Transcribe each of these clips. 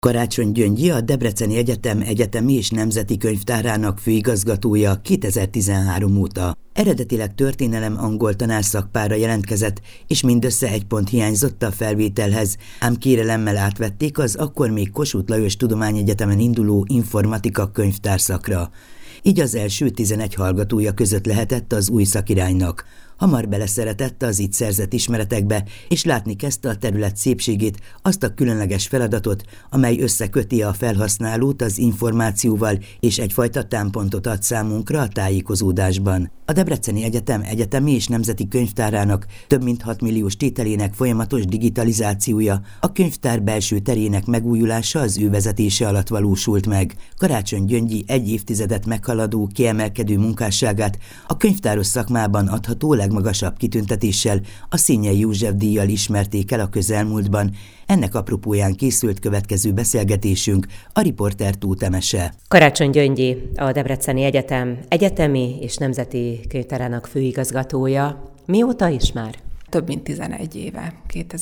Karácsony Gyöngyi, a Debreceni Egyetem egyetemi és nemzeti könyvtárának főigazgatója 2013 óta. Eredetileg történelem-angol tanárszakpára jelentkezett, és mindössze 1 pont hiányzott a felvételhez, ám kérelemmel átvették az akkor még Kossuth Lajos Tudományegyetemen induló informatika könyvtárszakra. Így az első 11 hallgatója között lehetett az új szakiránynak. Hamar beleszeretett az itt szerzett ismeretekbe, és látni kezdte a terület szépségét, azt a különleges feladatot, amely összeköti a felhasználót az információval, és egyfajta támpontot ad számunkra a tájékozódásban. A Debreceni Egyetem egyetemi és nemzeti könyvtárának több mint 6 milliós tételének folyamatos digitalizációja, a könyvtár belső terének megújulása az ő vezetése alatt valósult meg. Karácsony Gyöngyi 1 évtizedet meghaladó, kiemelkedő munkásságát a könyvtáros szakmában adható legmagasabb kitüntetéssel, a Szényei József-díjjal ismerték el a közelmúltban. Ennek apropóján készült következő beszélgetésünk, a riporter Tóth Emese. Karácsony Gyöngyi, a Debreceni Egyetem egyetemi és nemzeti könyvtárának főigazgatója. Mióta is már? Több mint 11 éve,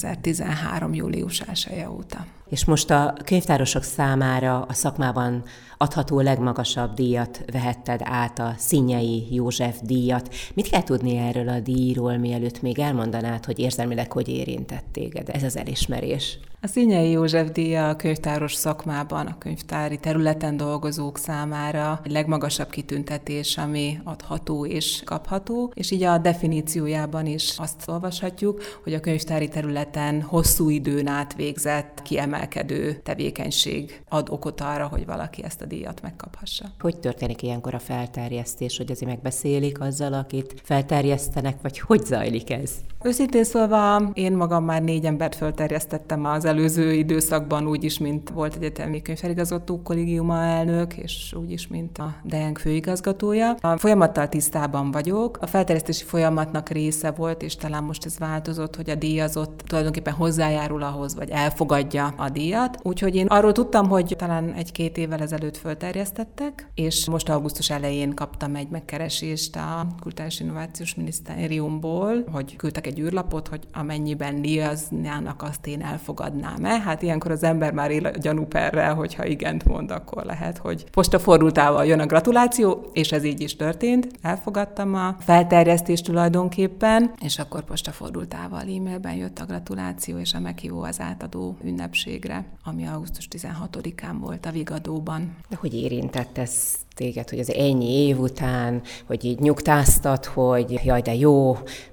2013. július 1-e óta. És most a könyvtárosok számára a szakmában adható legmagasabb díjat vehetted át, a Szényei József-díjat. Mit kell tudni erről a díjról, mielőtt még elmondanád, hogy érzelmileg hogy érintett téged ez az elismerés? A Szényei József-díja a könyvtáros szakmában, a könyvtári területen dolgozók számára a legmagasabb kitüntetés, ami adható és kapható, és így a definíciójában is azt olvashatjuk, hogy a könyvtári területen hosszú időn át végzett, kiemelkedő tevékenység ad okot arra, hogy valaki ezt a díjat megkaphassa. Hogy történik ilyenkor a felterjesztés, hogy azért megbeszélik azzal, akit felterjesztenek, vagy hogy zajlik ez? Őszintén szólva, én magam már 4 embert felterjesztettem az előző időszakban, úgyis, mint volt egyetemi könyvfeligazgató kollégiuma elnök, és úgyis, mint a DEENG főigazgatója. A folyamattal tisztában vagyok. A felterjesztési folyamatnak része volt, és talán most ez változott, hogy a díjazott tulajdonképpen hozzájárul ahhoz, vagy elfogadja a díjat. Úgyhogy én arról tudtam, hogy talán 1-2 évvel ezelőtt felterjesztettek, és most augusztus elején kaptam egy megkeresést a Kulturális Innovációs Minisztériumból, hogy küldtek egy űrlapot, hogy amennyiben díjaznának, azt én elfogadnám-e. Hát ilyenkor az ember már él a gyanúperrel, hogyha igent mond, akkor lehet, hogy postafordultával jön a gratuláció, és ez így is történt. Elfogadtam a felterjesztést tulajdonképpen, és akkor postafordultával e-mailben jött a gratuláció, és a meghívó az átadó ünnepségre, ami augusztus 16-án volt a Vigadóban. De hogy érintett ez téged, hogy az ennyi év után, hogy így nyugtáztat, hogy jaj, de jó,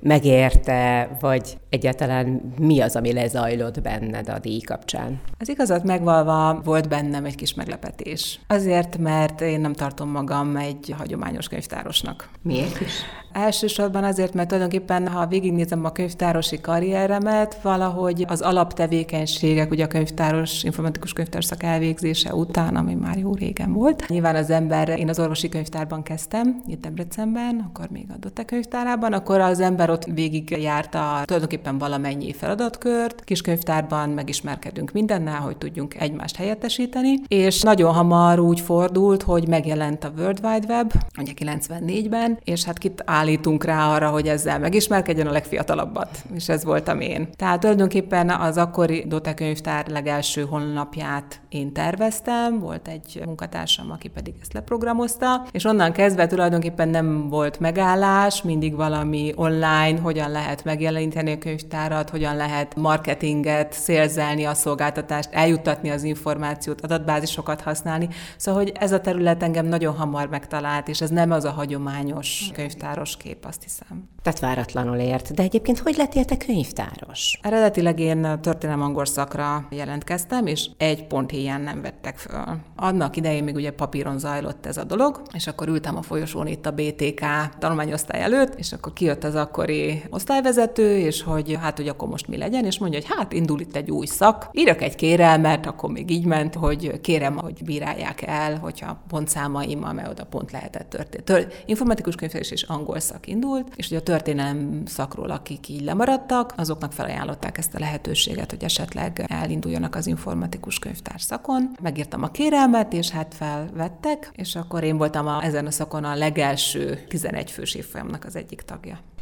megérte, vagy egyáltalán mi az, ami lezajlott benned a díj kapcsán? Az igazat megvalva volt bennem egy kis meglepetés. Azért, mert én nem tartom magam egy hagyományos könyvtárosnak. Miért is? Elsősorban azért, mert tulajdonképpen, ha végignézem a könyvtárosi karrieremet, valahogy az alaptevékenységek, ugye a könyvtáros, informatikus könyvtárszak elvégzése után, ami már jó régen volt. Nyilván az ember, én az orvosi könyvtárban kezdtem, itt Debrecenben, akkor még a Dotte könyvtárában, akkor az ember ott végigjárta tulajdonképpen valamennyi feladatkört, kiskönyvtárban megismerkedünk mindennel, hogy tudjunk egymást helyettesíteni, és nagyon hamar úgy fordult, hogy megjelent a World Wide Web, ugye 94-ben, és hát kit állítunk rá arra, hogy ezzel megismerkedjen a legfiatalabbat, és ez voltam én. Tehát tulajdonképpen az akkori Dotte könyvtár legelső honlapját én terveztem, volt egy munkatársam, aki pedig ezt leprogramozta, és onnan kezdve tulajdonképpen nem volt megállás, mindig valami online, hogyan lehet megjeleníteni a könyvtárat, hogyan lehet marketinget, szélzelni a szolgáltatást, eljuttatni az információt, adatbázisokat használni. Szóval, hogy ez a terület engem nagyon hamar megtalált, és ez nem az a hagyományos könyvtáros kép, azt hiszem. Tehát váratlanul ért. De egyébként hogy lettél te könyvtáros? Eredetileg én történelem-angol szakra jelentkeztem, és 1 pont héján nem vettek föl. Annak idején még ugye papíron zajlott ez a dolog, és akkor ültem a folyosón itt a BTK tanulmányosztály előtt, és akkor kijött az akkori osztályvezető, és hogy akkor most mi legyen, és mondja, hogy indul itt egy új szak, írjak egy kérelmet, akkor még így ment, hogy kérem, hogy bírálják el, hogyha pontszámaimmal, mert oda pont lehetett történni. Informatikus könyvtárás és angol szak indult, és ugye a történelem szakról, akik így lemaradtak, azoknak felajánlották ezt a lehetőséget, hogy esetleg elinduljanak az informatikus könyvtár szakon. Megírtam a kérelmet, és felvettek, és akkor én voltam ezen a szakon a legelső 11 fős évfolyamnak az egyik tagja.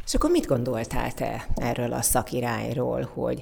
És akkor mit gondoltál te erről a szakirányról, hogy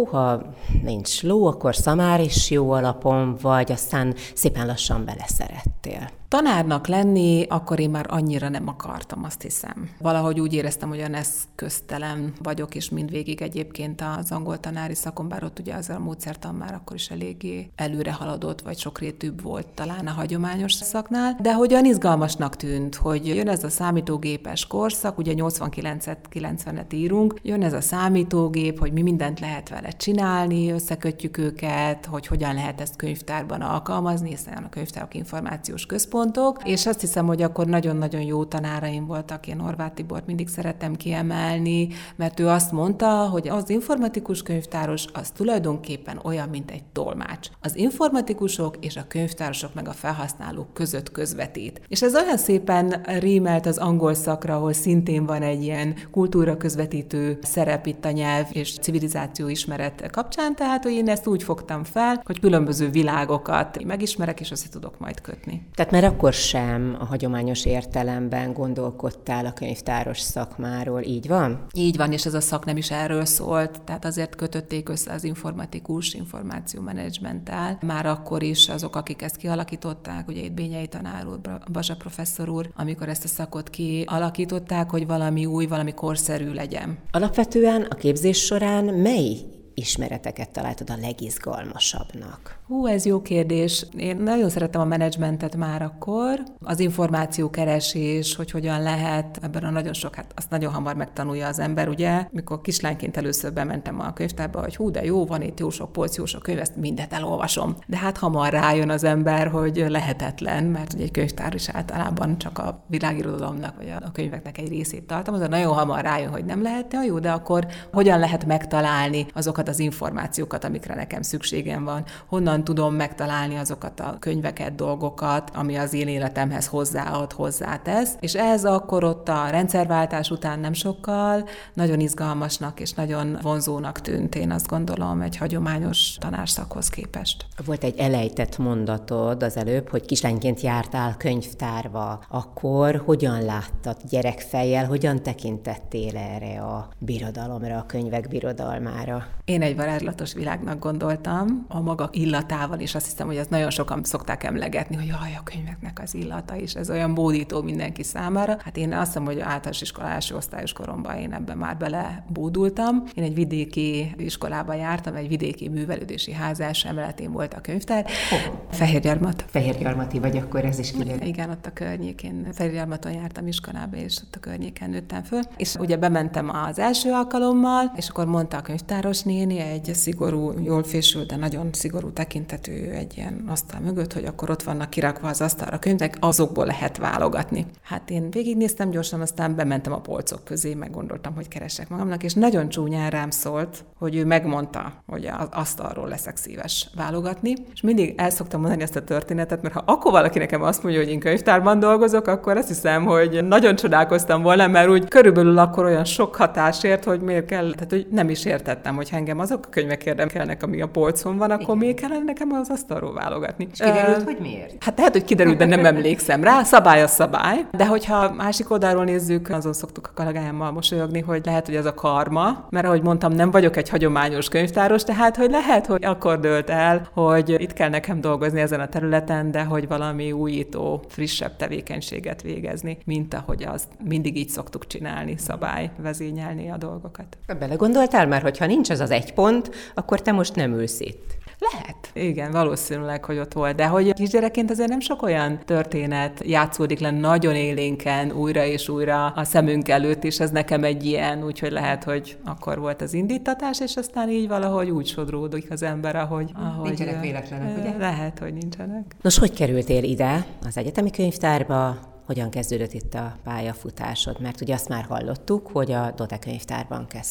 ha nincs ló, akkor szamár is jó alapon, vagy aztán szépen lassan beleszerettél? Tanárnak lenni, akkor én már annyira nem akartam, azt hiszem. Valahogy úgy éreztem, hogy olyan eszköztelen vagyok, és mindvégig egyébként az angol tanári szakon, bár ott ugye az a módszertan már akkor is eléggé előre haladott, vagy sokrétűbb volt talán a hagyományos szaknál, de hogy olyan izgalmasnak tűnt, hogy jön ez a számítógépes korszak, ugye 89-et, 90-et írunk, jön ez a számítógép, hogy mi mindent lehet vele csinálni, összekötjük őket, hogy hogyan lehet ezt könyvtárban alkalmazni, hiszen a könyvtárak információs központok, és azt hiszem, hogy akkor nagyon-nagyon jó tanáraim voltak, én Horváth Tibort mindig szeretem kiemelni, mert ő azt mondta, hogy az informatikus könyvtáros az tulajdonképpen olyan, mint egy tolmács. Az informatikusok és a könyvtárosok meg a felhasználók között közvetít. És ez olyan szépen rímelt az angol szakra, ahol szintén van egy ilyen kultúra közvetítő szerep itt a nyelv és civilizáció ismeret kapcsán, tehát hogy én ezt úgy fogtam fel, hogy különböző világokat megismerek, és azt tudok majd kötni. Tehát mert akkor sem a hagyományos értelemben gondolkodtál a könyvtáros szakmáról, így van? Így van, és ez a szak nem is erről szólt, tehát azért kötötték össze az informatikus információmenedzsmenttel. Már akkor is azok, akik ezt kialakították, ugye itt Bényei tanár úr, Bazsa professzor úr, amikor ezt a szakot kialakították, hogy valami új, valami korszerű legyen. Alapvetően a képzés során mely ismereteket találtad a legizgalmasabbnak? Ez jó kérdés. Én nagyon szerettem a menedzsmentet már akkor. Az információkeresés, hogy hogyan lehet, ebben a nagyon sok, hát azt nagyon hamar megtanulja az ember, ugye? Mikor kislányként először bementem a könyvtárba, hogy de jó, van itt jó sok polc, jó sok könyv, ezt mindet elolvasom. De hát hamar rájön az ember, hogy lehetetlen, mert ugye egy könyvtár is általában csak a világirodalomnak, vagy a könyveknek egy részét tartalmaz, nagyon hamar rájön, hogy nem lehet, jó, de akkor hogyan lehet megtalálni azokat az információkat, amikre nekem szükségem van, honnan tudom megtalálni azokat a könyveket, dolgokat, ami az én életemhez hozzáad, hozzátesz. És ez akkor ott a rendszerváltás után nem sokkal nagyon izgalmasnak és nagyon vonzónak tűnt, én azt gondolom, egy hagyományos tanárszakhoz képest. Volt egy elejtett mondatod az előbb, hogy kislányként jártál könyvtárba. Akkor hogyan láttad gyerekfejjel, hogyan tekintettél erre a birodalomra, a könyvek birodalmára? Én egy varázslatos világnak gondoltam, a maga illatával, és azt hiszem, hogy azt nagyon sokan szokták emlegetni, hogy jaj, a könyveknek az illata is, ez olyan bódító mindenki számára. Hát én azt hiszem, hogy általános iskola első osztályos koromban én ebben már belebódultam. Én egy vidéki iskolába jártam, egy vidéki művelődési ház első emeletén volt a könyvtár. Fehérgyarmat. Fehérgyarmati vagy, akkor ez is kiderül. Igen, ott a környékén. Fehérgyarmaton jártam iskolába, és ott a környéken nőttem föl. És ugye bementem az első alkalommal, és akkor mondta a könyvtáros néni, egy szigorú, jól fésült, de nagyon szigorú tekintetű egy ilyen asztal mögött, hogy akkor ott vannak kirakva az asztalra könyvek, azokból lehet válogatni. Hát én végignéztem gyorsan, aztán bementem a polcok közé, meggondoltam, hogy keresek magamnak, és nagyon csúnyán rám szólt, hogy ő megmondta, hogy az asztalról leszek szíves válogatni, és mindig el szoktam mondani ezt a történetet, mert ha akkor valaki nekem azt mondja, hogy én könyvtárban dolgozok, akkor azt hiszem, hogy nagyon csodálkoztam volna, mert úgy körülbelül akkor olyan sok hatásért, hogy miért kell, tehát hogy nem is értettem, hogy engem azok a könyvek érdekelnek, ami a polcon van, akkor miért kellene nekem az asztalról válogatni. És kiderült, hogy miért? Hát lehet, hogy kiderült, de nem emlékszem rá. Szabály a szabály. De hogyha másik oldalról nézzük, azon szoktuk a kollégáimmal mosolyogni, hogy lehet, hogy ez a karma, mert ahogy mondtam, nem vagyok egy hagyományos könyvtáros, tehát hogy lehet, hogy akkor dőlt el, hogy itt kell nekem dolgozni ezen a területen, de hogy valami újító, frissebb tevékenységet végezni, mint ahogy azt mindig így szoktuk csinálni, szabály vezényelni a dolgokat. Belegondoltál már, hogyha nincs ez az egy pont, akkor te most nem ülsz itt. Lehet. Igen, valószínűleg, hogy ott volt. De hogy kisgyerekként azért nem sok olyan történet játszódik le nagyon élénken újra és újra a szemünk előtt, és ez nekem egy ilyen, úgyhogy lehet, hogy akkor volt az indítatás, és aztán így valahogy úgy sodródik az ember, ahogy nincsenek véletlenek, ugye? Lehet, hogy nincsenek. Nos, hogy kerültél ide az egyetemi könyvtárba? Hogyan kezdődött itt a pályafutásod? Mert ugye azt már hallottuk, hogy a Dote könyvtárban kezdted.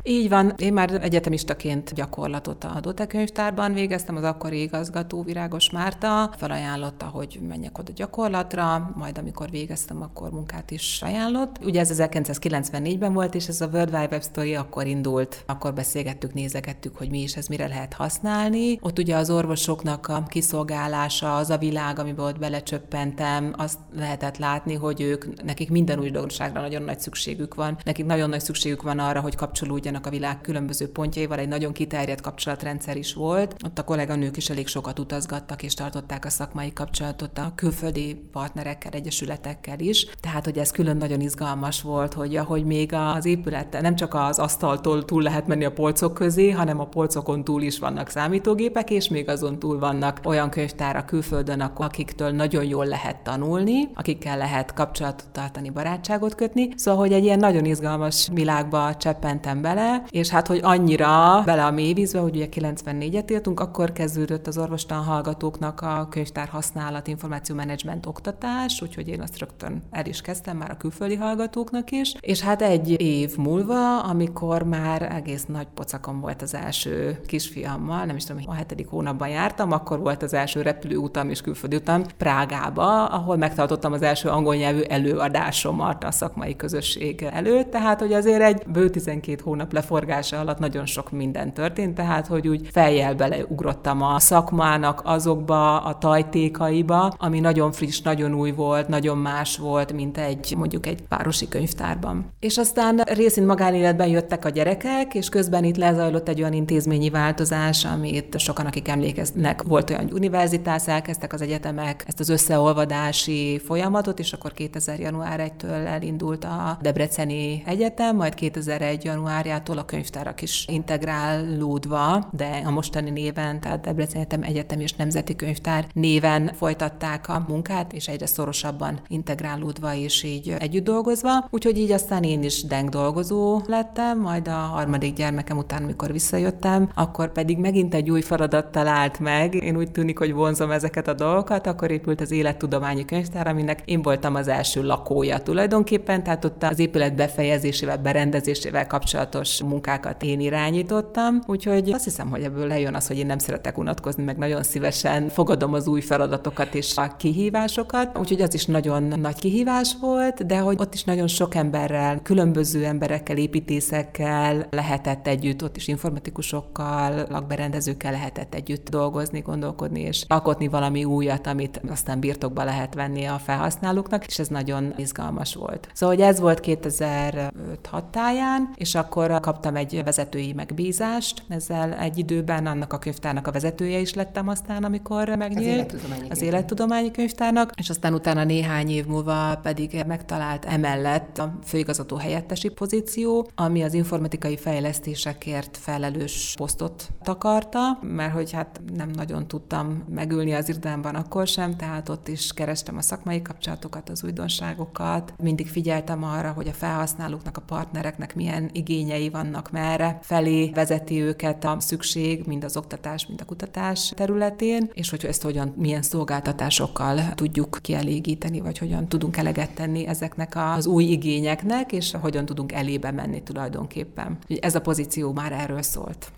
Így van, én már egyetemistaként gyakorlatot a Dote könyvtárban végeztem, az akkori igazgató Virágos Márta felajánlotta, hogy menjek oda gyakorlatra, majd amikor végeztem, akkor munkát is ajánlott. Ugye ez 1994-ben volt, és ez a World Wide Web Story akkor indult, akkor beszélgettük, nézegettük, hogy mi is ez, mire lehet használni. Ott ugye az orvosoknak a kiszolgálása, az a világ, amiben ott belecsöppentem, azt lehetett látni, hogy nekik minden újdonságra nagyon nagy szükségük van. Nekik nagyon nagy szükségük van arra, hogy kapcsolódjanak a világ különböző pontjaival, egy nagyon kiterjedt kapcsolatrendszer is volt. Ott a kolléganők is elég sokat utazgattak, és tartották a szakmai kapcsolatot a külföldi partnerekkel, egyesületekkel is. Tehát, hogy ez külön nagyon izgalmas volt, hogy még az épülettel nem csak az asztaltól túl lehet menni a polcok közé, hanem a polcokon túl is vannak számítógépek, és még azon túl vannak olyan könyvtárak külföldön, akiktől nagyon jól lehet tanulni, akikkel lehet kapcsolatot tartani, barátságot kötni. Szóval, hogy egy ilyen nagyon izgalmas világba cseppentem bele, és hát, hogy annyira bele a mélyvízbe, hogy ugye 94-et éltünk, akkor kezdődött az orvostan hallgatóknak a könyvtár használat, információmenedzsment oktatás, úgyhogy én azt rögtön el is kezdtem már a külföldi hallgatóknak is, és hát egy év múlva, amikor már egész nagy pocakon volt az első kisfiammal, nem is tudom, hogy a 7. hónapban jártam, akkor volt az első repülőutam és külföldi utam Prágába, ahol megtartottam az első angol nyelvű előadásomat a szakmai közösség előtt, tehát hogy azért egy bő 12 hónap leforgása alatt nagyon sok minden történt, tehát hogy úgy fejjel beleugrottam a szakmának azokba a tajtékaiba, ami nagyon friss, nagyon új volt, nagyon más volt, mint mondjuk egy városi könyvtárban. És aztán részint magánéletben jöttek a gyerekek, és közben itt lezajlott egy olyan intézményi változás, amit sokan, akik emlékeznek, volt olyan univerzitás, elkezdtek az egyetemek ezt az összeolvadási folyamatot, és akkor 2000. január 1-től elindult a Debreceni Egyetem, majd 2001. januárjától a könyvtárak is integrálódva, de a mostani néven, tehát Debreceni Egyetem és Nemzeti Könyvtár néven folytatták a munkát, és egyre szorosabban integrálódva és így együtt dolgozva. Úgyhogy így aztán én is dolgozó lettem, majd a harmadik gyermekem után, amikor visszajöttem, akkor pedig megint egy új feladat talált meg. Én úgy tűnik, hogy vonzom ezeket a dolgokat, akkor épült az Élettudományi Könyvtár, aminek én voltam az első lakója tulajdonképpen, tehát ott az épület befejezésével, berendezésével kapcsolatos munkákat én irányítottam, úgyhogy azt hiszem, hogy ebből lejön az, hogy én nem szeretek unatkozni, meg nagyon szívesen fogadom az új feladatokat és a kihívásokat, úgyhogy az is nagyon nagy kihívás volt, de hogy ott is nagyon sok emberrel, különböző emberekkel, építészekkel lehetett együtt, ott is informatikusokkal, lakberendezőkkel lehetett együtt dolgozni, gondolkodni és alkotni valami újat, amit aztán birtokba lehet venni a felhasználóknak, és ez nagyon izgalmas volt. Szóval, hogy ez volt 2005 táján, és akkor kaptam egy vezetői megbízást, ezzel egy időben annak a könyvtárnak a vezetője is lettem aztán, amikor megnyílt az Élettudományi Könyvtárnak, és aztán utána néhány év múlva pedig megtalált emellett a főigazgató helyettesi pozíció, ami az informatikai fejlesztésekért felelős posztot takarta, mert hogy hát nem nagyon tudtam megülni az irodámban akkor sem, tehát ott is kerestem a szakmai kapcsolatokat, az újdonságokat. Mindig figyeltem arra, hogy a felhasználóknak, a partnereknek milyen igényei vannak, merre felé vezeti őket a szükség, mind az oktatás, mind a kutatás területén, és hogy ezt milyen szolgáltatásokkal tudjuk kielégíteni, vagy hogyan tudunk eleget tenni ezeknek az új igényeknek, és hogyan tudunk elébe menni tulajdonképpen. Ez a pozíció már erről szólt.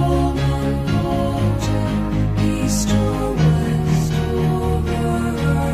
East or west, over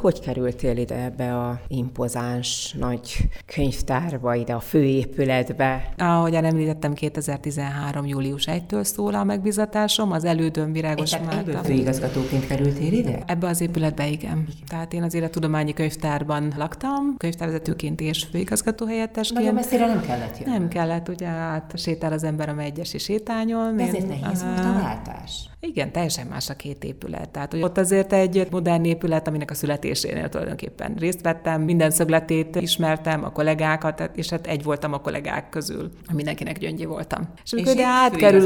Hogy kerültél ide ebbe a impozáns nagy könyvtárba, ide a főépületbe? Ahogyan említettem, 2013. július 1-től szól a megbizatásom, az elődöm Virágos Márta. Főigazgatóként kerültél ide? Ebbe az épületbe igen. Tehát én az Élettudományi Könyvtárban laktam, könyvtárvezetőként és főigazgató helyettesként. Nagyon messzire nem kellett jönni. Nem kellett, ugye sétál az ember a Megyesi sétányon. De ezért nehéz volt a váltás. Igen, teljesen más a két épület. Tehát hogy ott azért egy modern épület, aminek a születésénél tulajdonképpen részt vettem, minden szögletét ismertem, a kollégákat, és hát egy voltam a kollégák közül. Mindenkinek gyöngyi voltam. És amikor átkerül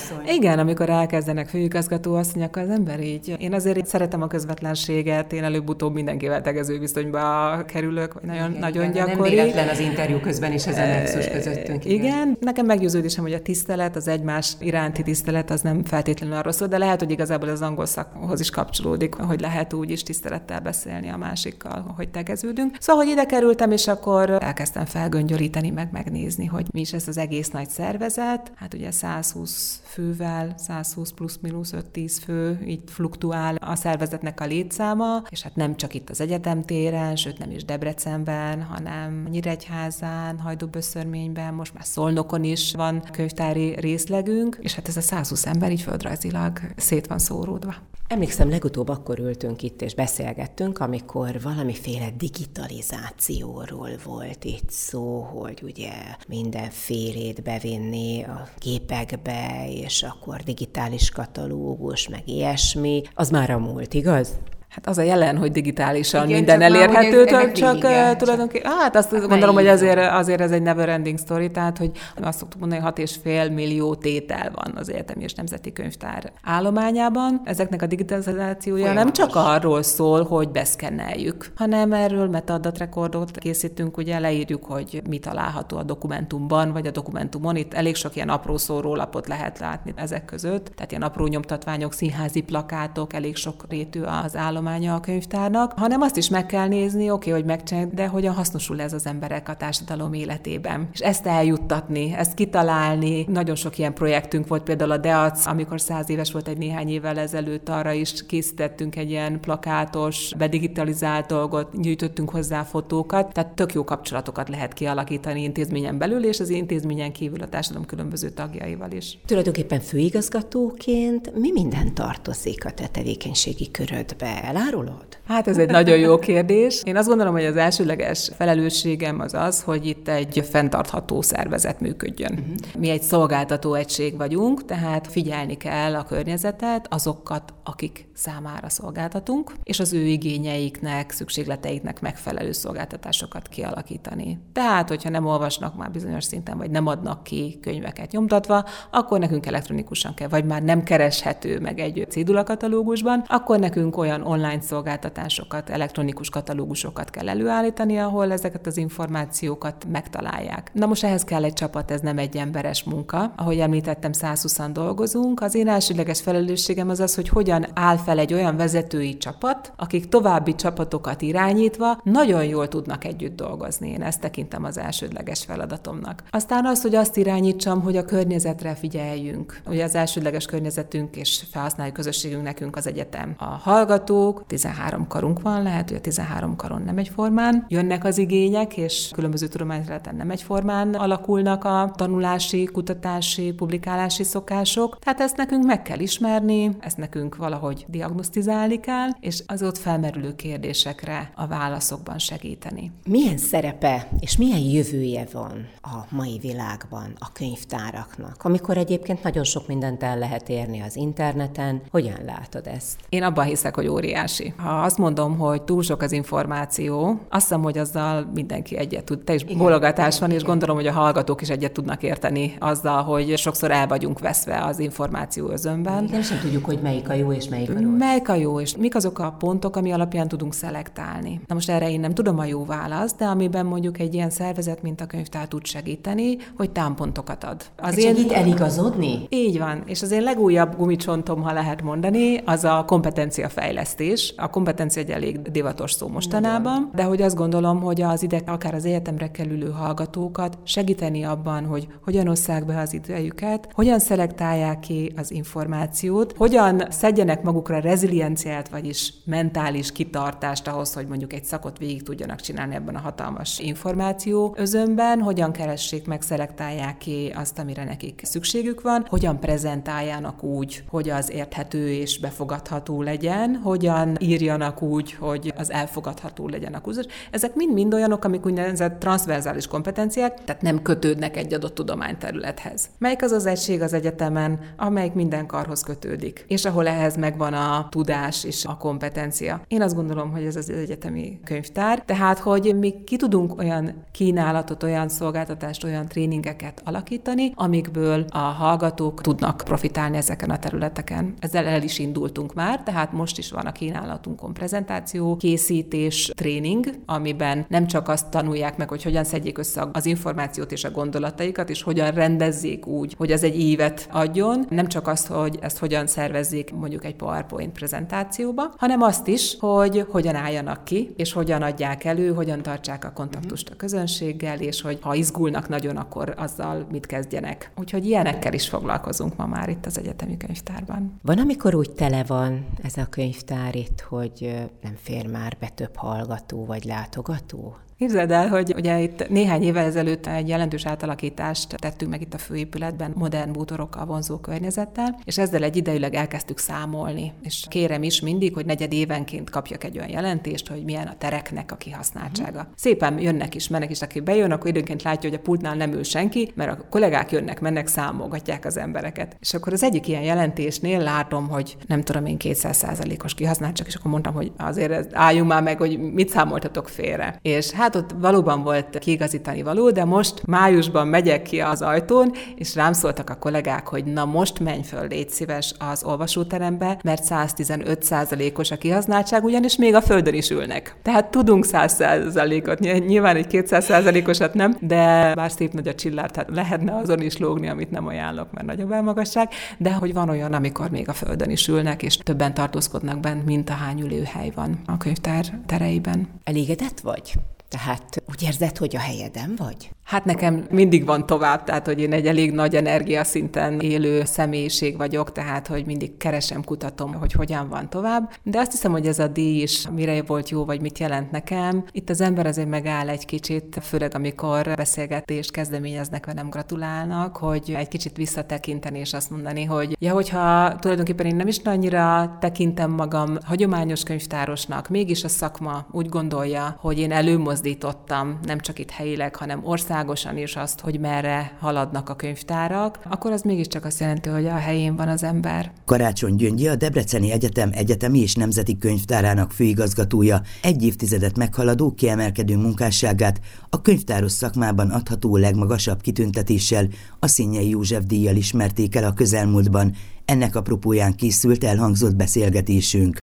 amikor elkezdenek főigazgató asszonyok, az ember így. Én azért szeretem a közvetlenséget, én előbb-utóbb mindenkivel tegező viszonyba kerülök, vagy nagyon gyakori. Nem véletlen az interjú közben is ez a nexus közöttünk. Igen. Nekem meggyőződésem, hogy a tisztelet, az egymás iránti tisztelet az nem feltétlenül arról szól, de lehet, hogy igazából az angol szakhoz is kapcsolódik, hogy lehet úgy is tisztelettel beszélni a másikkal, hogy tegeződünk. Szóval, hogy ide kerültem, és akkor elkezdtem felgöngyölíteni, megnézni, hogy mi is ez az egész nagy szervezet. Hát ugye 120 fővel, 120 plusz-minusz 5-10 fő, így fluktuál a szervezetnek a létszáma, és hát nem csak itt az egyetemtéren, sőt nem is Debrecenben, hanem Nyíregyházán, Hajdúböszörményben, most már Szolnokon is van könyvtári részlegünk, és hát ez a 120 ember így földrajzilag szét van szóródva. Emlékszem, legutóbb akkor ültünk itt és beszélgettünk, amikor valamiféle digitalizációról volt itt szó, hogy ugye mindenfélét bevinni a gépekbe, és akkor digitális katalógus, meg ilyesmi. Az már a múlt, igaz? Hát az a jelen, hogy digitálisan igen, minden elérhető, csak tulajdonképpen, hát azt gondolom, hogy azért ez egy never ending story, tehát hogy azt szoktuk mondani, hogy 6,5 millió tétel van az Egyetemi és Nemzeti Könyvtár állományában. Ezeknek a digitalizációja nem csak arról szól, hogy beszkenneljük, hanem erről metadatrekordot készítünk, ugye leírjuk, hogy mi található a dokumentumban, vagy a dokumentumon. Itt elég sok ilyen apró szórólapot lehet látni ezek között, tehát ilyen apró nyomtatványok, színházi plakátok, elég sok rétű az állománya a könyvtárnak, hanem azt is meg kell nézni, hogy megcsináljuk, de hogyan hasznosul ez az emberek a társadalom életében. És ezt eljuttatni, ezt kitalálni. Nagyon sok ilyen projektünk volt, például a DEAC, amikor 100 éves volt egy néhány évvel ezelőtt, arra is készítettünk egy ilyen plakátos, bedigitalizált dolgot, gyűjtöttünk hozzá fotókat, tehát tök jó kapcsolatokat lehet kialakítani intézményen belül, és az intézményen kívül a társadalom különböző tagjaival is. Tulajdonképpen főigazgatóként mi minden tartozik a te tevékenységi körödbe? Elárulod? Hát ez egy nagyon jó kérdés. Én azt gondolom, hogy az elsőleges felelősségem az, hogy itt egy fenntartható szervezet működjön. Mi egy szolgáltató egység vagyunk, tehát figyelni kell a környezetet, azokat, akik számára szolgáltatunk, és az ő igényeiknek, szükségleteiknek megfelelő szolgáltatásokat kialakítani. Tehát, hogyha nem olvasnak már bizonyos szinten, vagy nem adnak ki könyveket nyomtatva, akkor nekünk elektronikusan kell, vagy már nem kereshető meg egy cédulakatalógusban, akkor nekünk olyan online szolgáltatásokat, elektronikus katalógusokat kell előállítani, ahol ezeket az információkat megtalálják. Na most ehhez kell egy csapat, ez nem egy emberes munka. Ahogy említettem, 120-an dolgozunk. Az én elsődleges felelősségem az, hogy hogyan áll fel egy olyan vezetői csapat, akik további csapatokat irányítva nagyon jól tudnak együtt dolgozni. Én ezt tekintem az elsődleges feladatomnak. Aztán az, hogy azt irányítsam, hogy a környezetre figyeljünk. Ugye az elsődleges környezetünk és felhasználói közösségünk nekünk az egyetem. A hallgatók, 13 karunk van, lehet, hogy a 13 karon nem egyformán jönnek az igények, és különböző tudományterületen nem egyformán alakulnak a tanulási, kutatási, publikálási szokások. Tehát ezt nekünk meg kell ismerni, ezt nekünk valahogy diagnosztizálni kell, és az ott felmerülő kérdésekre a válaszokban segíteni. Milyen szerepe és milyen jövője van a mai világban a könyvtáraknak, amikor egyébként nagyon sok mindent el lehet érni az interneten? Hogyan látod ezt? Én abban hiszek, hogy óriási. Ha azt mondom, hogy túl sok az információ, azt hiszem, hogy azzal mindenki egyet tud. Te is bólogatás van, és gondolom, hogy a hallgatók is egyet tudnak érteni azzal, hogy sokszor el vagyunk veszve az információ özönben. Nem sem tudjuk, hogy melyik a jó és melyik a rossz. Melyik a jó, és mik azok a pontok, ami alapján tudunk szelektálni. Na most erre én nem tudom a jó választ, de amiben mondjuk egy ilyen szervezet, mint a könyvtár tud segíteni, hogy támpontokat ad. Segít eligazodni? Így van. És az én legújabb gumicsontom, ha lehet mondani, az a kompetenciafejlesztés. érdeklődés. A kompetencia egy elég divatos szó mostanában, de hogy azt gondolom, hogy az ide akár az egyetemre kerülő hallgatókat segíteni abban, hogy hogyan osszák be az idejüket, hogyan szelektálják ki az információt, hogyan szedjenek magukra rezilienciát, vagyis mentális kitartást ahhoz, hogy mondjuk egy szakot végig tudjanak csinálni ebben a hatalmas információ özönben, hogyan keressék meg, szelektálják ki azt, amire nekik szükségük van, hogyan prezentáljanak úgy, hogy az érthető és befogadható legyen, hogyan írjanak úgy, hogy az elfogadható legyen a kurzus. Ezek mind-mind olyanok, amik úgynevezett transzverzális kompetenciák, tehát nem kötődnek egy adott tudományterülethez. Melyik az az egység az egyetemen, amelyik minden karhoz kötődik, és ahol ehhez megvan a tudás és a kompetencia. Én azt gondolom, hogy ez az egyetemi könyvtár, tehát hogy mi ki tudunk olyan kínálatot, olyan szolgáltatást, olyan tréningeket alakítani, amikből a hallgatók tudnak profitálni ezeken a területeken. Ezzel el is indultunk már, tehát most is van a kínálatunkon prezentáció, készítés, tréning, amiben nem csak azt tanulják meg, hogy hogyan szedjék össze az információt és a gondolataikat, és hogyan rendezzék úgy, hogy ez egy ívet adjon, nem csak azt, hogy ezt hogyan szervezzék mondjuk egy PowerPoint prezentációba, hanem azt is, hogy hogyan álljanak ki, és hogyan adják elő, hogyan tartsák a kontaktust a közönséggel, és hogy ha izgulnak nagyon, akkor azzal mit kezdjenek. Úgyhogy ilyenekkel is foglalkozunk ma már itt az egyetemi könyvtárban. Van, amikor úgy tele van ez a könyvtár itt, hogy nem fér már be több hallgató vagy látogató? Képzeld el, hogy ugye itt néhány évvel ezelőtt egy jelentős átalakítást tettünk meg itt a főépületben, modern bútorokkal, vonzó környezettel, és ezzel egy idejűleg elkezdtük számolni. És kérem is mindig, hogy negyed évenként kapjak egy olyan jelentést, hogy milyen a tereknek a kihasználtsága. Szépen jönnek is, mennek is, aki bejön, akkor időnként látja, hogy a pultnál nem ül senki, mert a kollégák jönnek, mennek, számolgatják az embereket. És akkor az egyik ilyen jelentésnél látom, hogy nem tudom én 200%-os kihasználtság, és akkor mondtam, hogy azért álljunk már meg, hogy mit számoltatok félre. És hát ott valóban volt kiigazítani való, de most májusban megyek ki az ajtón, és rám szóltak a kollégák, hogy na most menj föl, légy szíves az olvasóterembe, mert 115%-os a kihasználtság, ugyanis még a földön is ülnek. Tehát tudunk 100%-ot, nyilván egy 200%-osat nem, de bár szép nagy a csillár, tehát lehetne azon is lógni, amit nem ajánlok, mert nagyobb elmagasság, de hogy van olyan, amikor még a földön is ülnek, és többen tartózkodnak bent, mint ahány ülőhely van a könyvtár tereiben. Elégedett vagy? Tehát úgy érzed, hogy a helyeden vagy? Hát nekem mindig van tovább, tehát hogy én egy elég nagy energiaszinten élő személyiség vagyok, tehát hogy mindig keresem, kutatom, hogy hogyan van tovább. De azt hiszem, hogy ez a díj is mire volt jó, vagy mit jelent nekem. Itt az ember azért megáll egy kicsit, főleg amikor beszélgetést kezdeményeznek velem, gratulálnak, hogy egy kicsit visszatekinteni és azt mondani, hogy ja, hogyha tulajdonképpen én nem is annyira tekintem magam hagyományos könyvtárosnak, mégis a szakma úgy gondolja, hogy én előmozdítottam, nem csak itt helyileg, hanem országosan is azt, hogy merre haladnak a könyvtárak, akkor az mégiscsak azt jelenti, hogy a helyén van az ember. Karácsony Gyöngyi, a Debreceni Egyetem egyetemi és nemzeti könyvtárának főigazgatója egy évtizedet meghaladó kiemelkedő munkásságát a könyvtáros szakmában adható legmagasabb kitüntetéssel, a Színjei József díjjal ismerték el a közelmúltban. Ennek apropóján készült elhangzott beszélgetésünk.